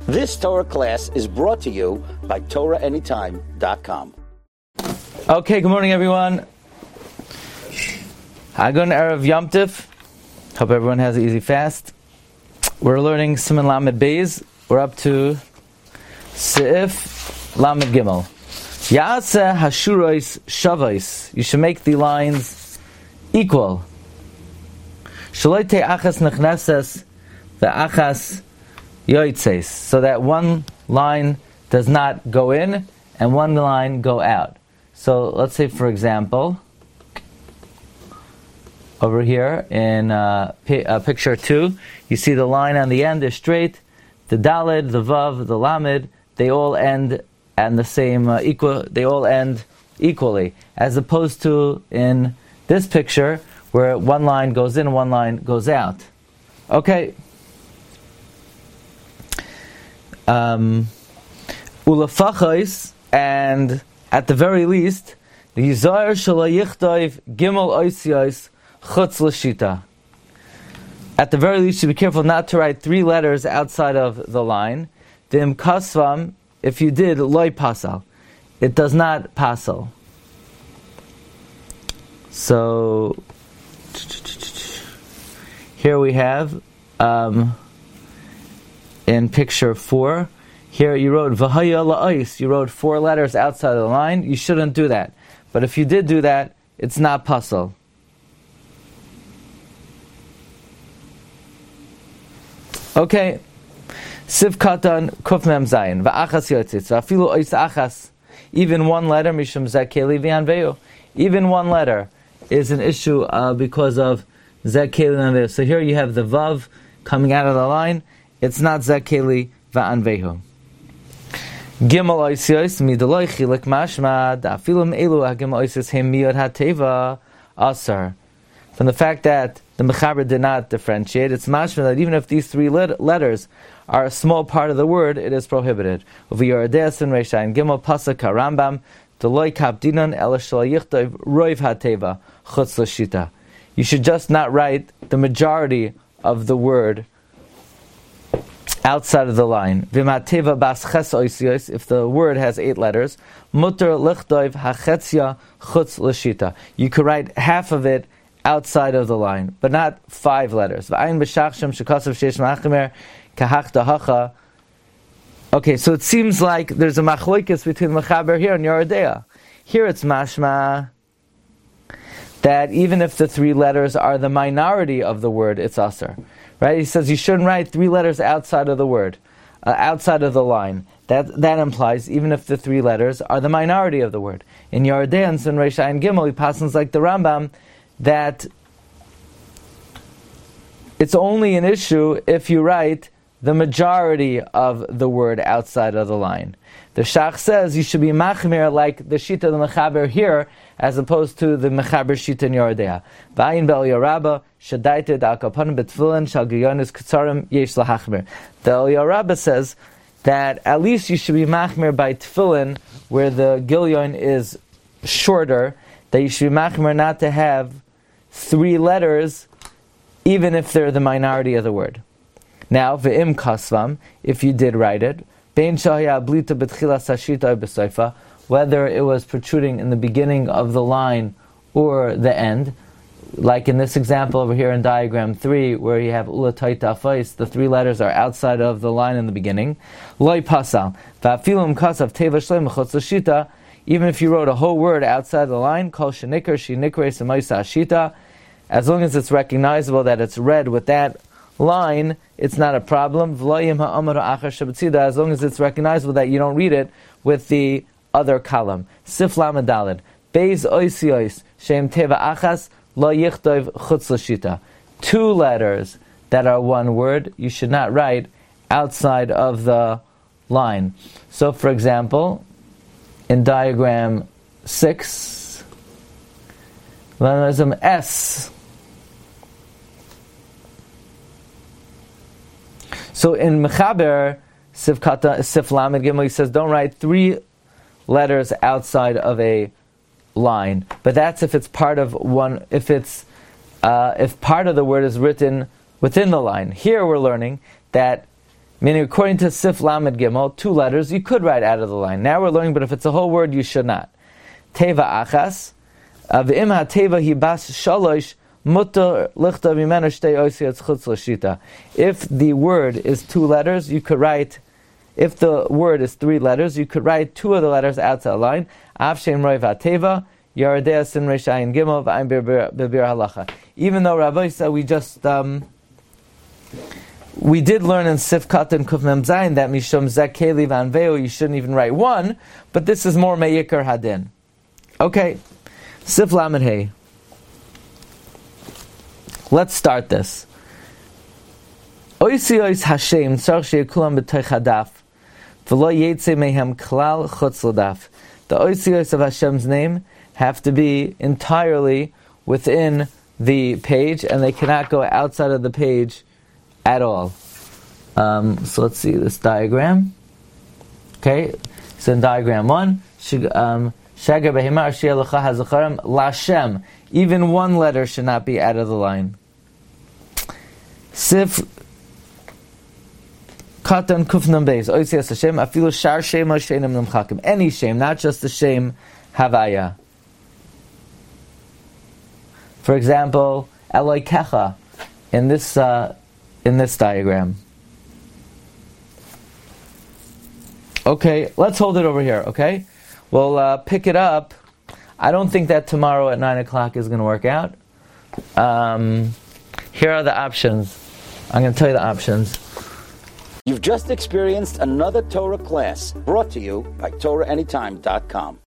This Torah class is brought to you by TorahAnytime.com. Okay, good morning, everyone. Hagun Erev Yom Tif. Hope everyone has an easy fast. We're learning Siman Lamed Beis. We're up to Seif Lamed Gimel. Ya'aseh hashurois shavos. You should make the lines equal. Shaloi te'achas nechneses ve'achas yoitzeis. So that one line does not go in and one line go out. So let's say, for example, over here in picture 2, you see the line on the end is straight. The Daled, the Vav, the Lamed, they all end and the same equal. They all end equally, as opposed to in this picture where one line goes in, one line goes out. Okay. Ulafachos, and at the very least, the Yizar Shalayichtov Gimel Oisios Chutz L'Shita. At the very least, you should be careful not to write 3 letters outside of the line. V'im kasvam, if you did, loy pasal. It does not pasal. So, here we have, in picture 4, here you wrote V'haya la'ois. You wrote 4 letters outside of the line. You shouldn't do that. But if you did do that, it's not pasal. Okay. Siv katan kuf mem zayin va'achas yotzitz va'afilu ois achas. Even one letter mishum zakeli v'anveyu. Even one letter is an issue because of zakeli v'anveyu. So here you have the vav coming out of the line. It's not zakeli v'anveyu. Gimel oisios midoloi chilik mashma da'afilum elu ha'gimel oisios hem miyod ha'teva asar. From the fact that the Mechaber did not differentiate, it's mashma that even if these 3 letters are a small part of the word, it is prohibited. Uvi Yoredeas and Reishayin Gimel Pasuk HaRambam Deloi Kapdinon El Shalayichtov Roiv HaTeva Chutz L'Shita. You should just not write the majority of the word outside of the line. V'mateva bas ches oisios, if the word has 8 letters, muter lichtov hachetzia chutz l'shita. You could write half of it outside of the line, but not 5 letters. V'ayin b'shachshem shekasav sheish ma'achimer kahach dahacha. Okay, so it seems like there's a machloikis between Mechaber here and Yoredea. Here it's mashma that even if the 3 letters are the minority of the word, it's asar. Right? He says you shouldn't write 3 letters outside of the word, outside of the line. That implies even if the 3 letters are the minority of the word. In Yoredea and Sun Reish Ayin Gimel, he passes like the Rambam that it's only an issue if you write the majority of the word outside of the line. The Shach says you should be machmir like the Shita of the Mechaber here, as opposed to the Mechaber Shita in Yoredea. V'ayin bel Yorabba shadaited al kapanim betfilin shal giyonis ketzarim yesh lahachmir. The Yorabba says that at least you should be machmir by tefillin, where the gilyon is shorter, that you should be machmir not to have 3 letters, even if they're the minority of the word. Now, ve'im kasvam, if you did write it, bein shahya blita betchilas hashita b'soifa, whether it was protruding in the beginning of the line or the end, like in this example over here in diagram 3, where you have ula taita fais, the 3 letters are outside of the line in the beginning. Loi pasal, va'afilum kasav teva shleim chutz l'shita, even if you wrote a whole word outside the line, kol shenikar shinikre semaisa hashita, as long as it's recognizable that it's read with that line, it's not a problem. As long as it's recognizable that you don't read it with the other column. Sif lamed daled. Beis oisios shem teva achas lo yichtov chutz l'shita. 2 letters that are one word, you should not write outside of the line. So, for example, in diagram 6, there's an S. So in Mechaber, Sif Lamed Gimel, he says don't write 3 letters outside of a line. But that's if it's part of one, if part of the word is written within the line. Here we're learning that Meaning, according to Sif Lamed Gimel, 2 letters you could write out of the line. Now we're learning, but if it's a whole word, you should not. Teva achas, v'im ha-teva hi bas shalosh, mutar lichta mimenu shtei osiyot chutz l'shita. If the word is 2 letters, you could write. If the word is 3 letters, you could write 2 of the letters outside the line. Av shem roi v'ateva, yaradea sin resh ayin gimel, v'ayin bibir halacha. Even though Rabbi said we did learn in Sif Katan Kuf Mem Zayin that Mishum Zakeli Vanveo you shouldn't even write 1, but this is more Me'ikar Hadin. Okay, Sif Lamed Hey. Let's start this. Oisi ois Hashem tzarch sheyekulam b'toich hadaf v'lo yetze mehem klal chutz l'daf. The oisi ois of Hashem's name have to be entirely within the page, and they cannot go outside of the page at all. So let's see this diagram. Okay, so in diagram 1, Shagar behemar sheyalecha hazacharim lashem. Even 1 letter should not be out of the line. Sif Katan Kufnam Beis Oisias Hashem Afilu Shar Shema Sheinim Nemchakim. Any shame, not just the shame Havaya. For example, Eloi Kecha in this diagram. Okay, let's hold it over here. Okay, we'll pick it up. I don't think that tomorrow at 9 o'clock is going to work out. Here are the options. I'm going to tell you the options. You've just experienced another Torah class brought to you by TorahAnytime.com.